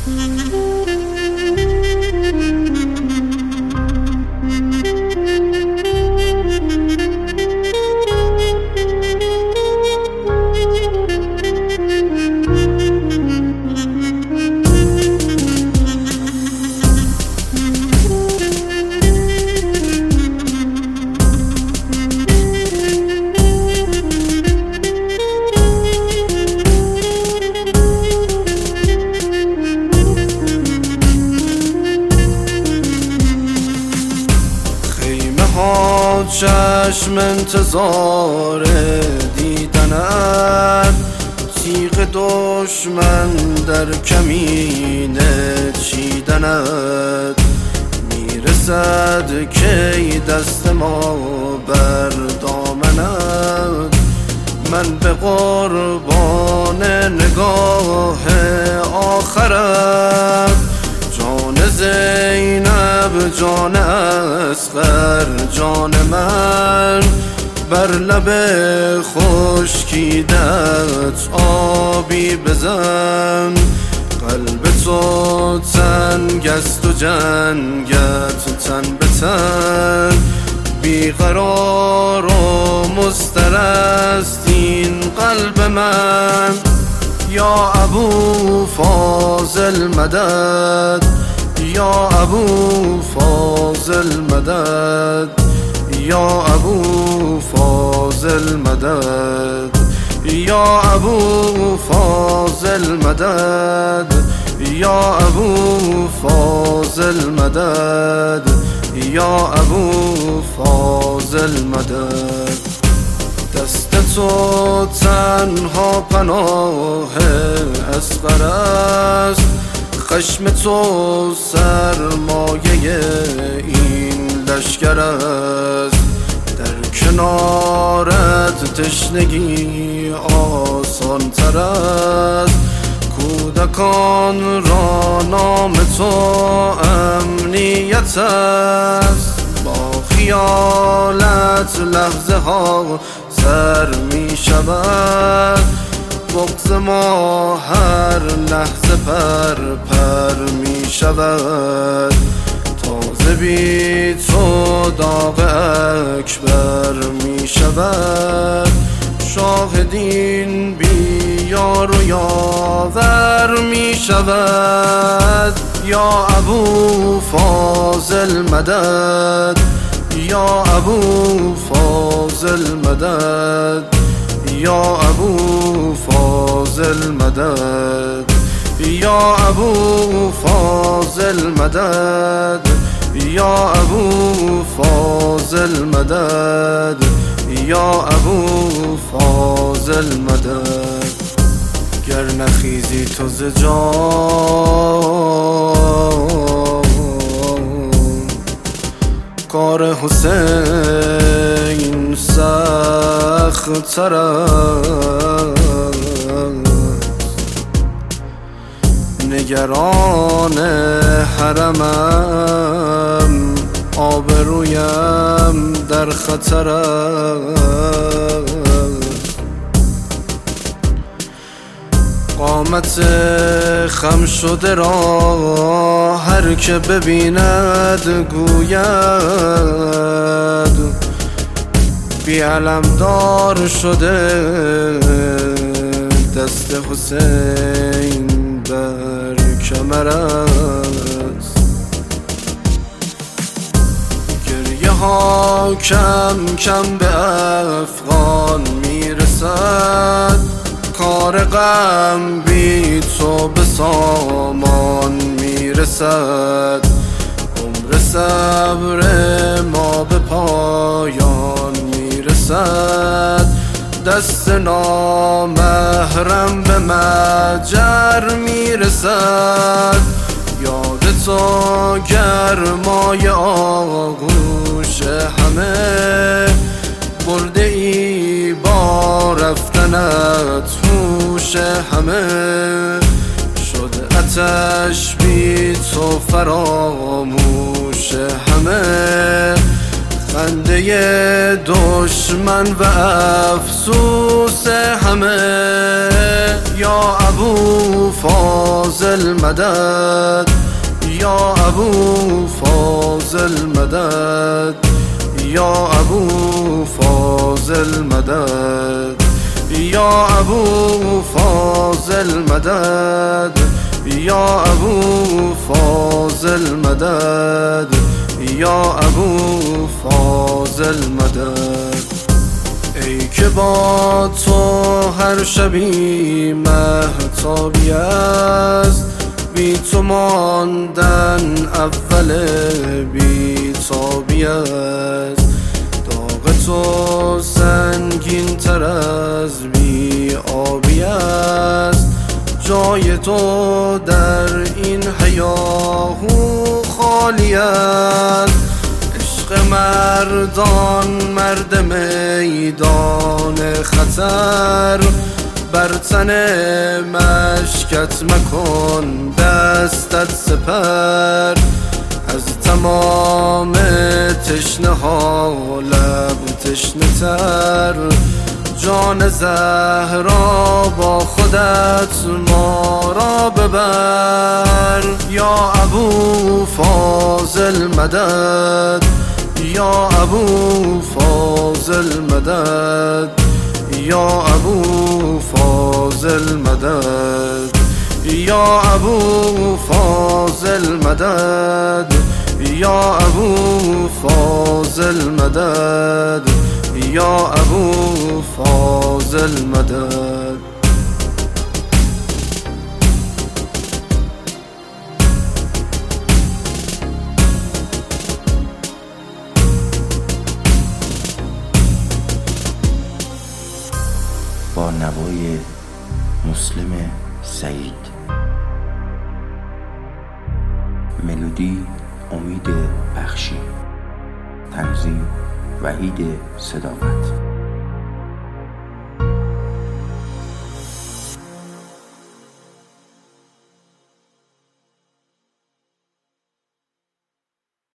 چشم انتظار دیدنت، تیغ دشمن در کمین چیدنت. میرسد کی دست ما بر دامنت، من به قربان نگاه آخرت. جان زینب، جان اصغر، جان من، بر لب خشکیدت آبی بزن. قلب تو تنگ است و جنگت تن به تن، بیقرار و مضطرست این قلب من. یا ابو فاضل مدد، یا ابو فاضل مدد، یا ابو فاضل مدد، یا ابو فاضل مدد، یا ابو فاضل مدد، یا ابو فاضل مدد. دست تو تنها پناه اصغر است، خشم تو سرمایه این لشکر است. در کنارت تشنگی آسان تر است، کودکان را نام تو امنیت است. با خیالت لحظه ها سر می شود، بغض ما هر لحظه پر می شود. تازه بی تو داغ اکبر می شود، شاهدین بی یار و یاور می شود. یا ابو فاضل مدد، یا ابو فاضل مدد، یا ابو فاضل مدد، یا ابو فاضل مدد، یا ابو فاضل مدد، یا ابو فاضل مدد. گر نخیزی تو ز کار حسین سخت تر است. نگران حرمم، آبرویم در خطر است. قامت خم شده را هر که ببیند گوید، بی علمدار شده دست حسین بر کمر است. گریه ها کم کم به افغان میرسد، کار غم بی تو به سامان میرسد. عمر صبر ما به پایان میرسد، دست نامحرم به مجر میرسد. یاد تو گرمای آغوش همه، برده ای با رفتنت هوش همه. شد آتش بی تو فراموش همه، خنده دشمن و افسوس همه. یا ابو فاضل فاضل مدد یا ابو فاضل مدد یا ابو فاضل مدد یا ابو فاضل مدد یا ابو فاضل مدد یا ابو فاضل مدد. ای که با تو هر شبی مهتابی است، بی تو ماندن اول بی تابی است. داغ تو سنگین تر از بی آبی است، جای تو در این هیاهو خالی است. عشق مردان مرد میدان خطر، بر تن مشکت مکن دستت سپر. از تمام تشنه ها لب تشنه تر، جان زهرا با خودت ما را ببر. یا ابو فاضل مدد یا ابو فاضل مدد یا ابو فاضل مدد یا ابو فاضل مدد یا ابو فاضل مدد یا ابو فاضل مدد. با نوای مسلم سعید، ملودی امید بخشی، تنظیم وحید صداقت.